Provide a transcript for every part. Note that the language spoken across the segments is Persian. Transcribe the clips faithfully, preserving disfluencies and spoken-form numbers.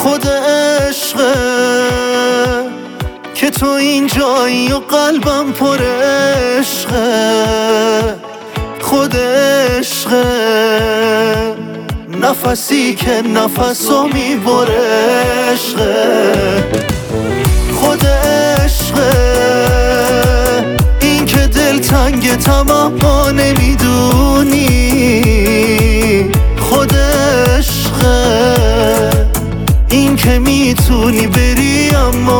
خود عشقه که تو اینجایی و قلبم پر عشقه. خود عشقه نفسی که نفسو میبره عشقه. خود عشقه این که دل تنگ تمام نمیدونی. خود عشقه این که میتونی بری اما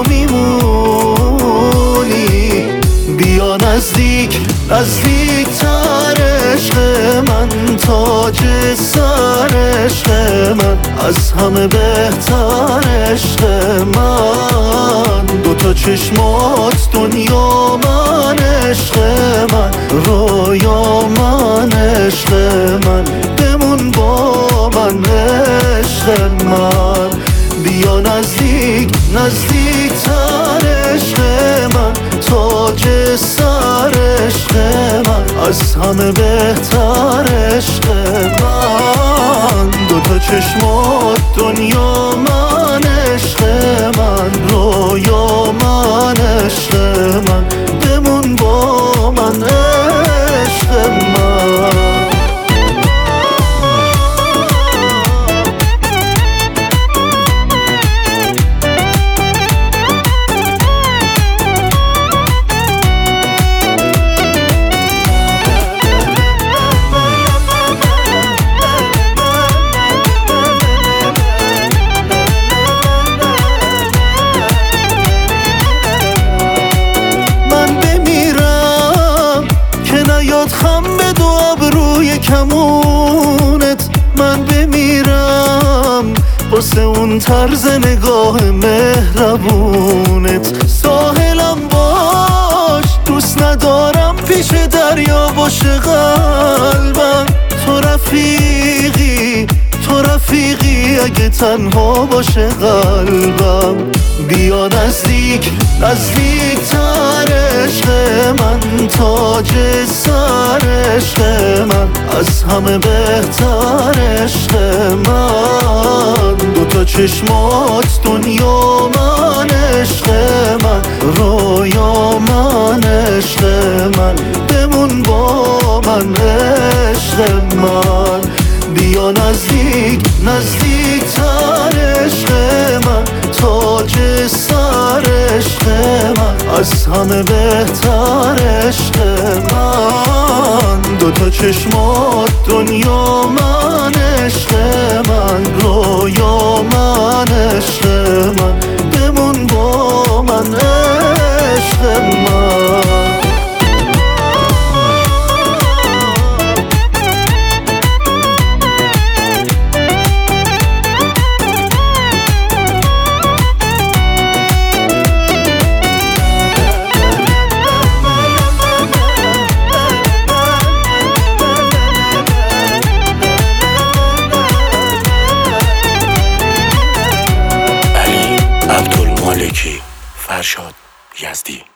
میمونی. بیا نزدیک نزدیک تر عشق من، تاج سر عشق من، از همه بهتر عشق من. دوتا چشمات دنیا من، عشق من رویا من، عشق من بمون با من عشق من. بیا نزدیک نزدیک تر عشق من، تاج سر عشق من، از همه بهتر عشق من. دوتا چشمات دنیا من، عشق من رویا من، عشق من بمون با من عشق من. خم به دو ابروی کمونت من بمیرم، واسه اون طرز نگاه مهربونت. ساحلم باش دوست ندارم پیش دریا باشه قلبم. تو رفیقی تو رفیقی اگه تنها باشه قلبم. بیا نزدیک نزدیک تر عشق من، تاج سر عشق من، از همه بهتر عشق من. دوتا چشمات دنیا من، عشق من رویا من، عشق من بمون با من عشق من. بیا نزدیک نزدیک تر عشق من، تاج سر عشق من، از همه بهتر عشق من. دوتا چشمات دنیا من، عشق من رویا من، عشق من بمون با من عشق من. علی عبدالمالکی، فرشاد یزدی.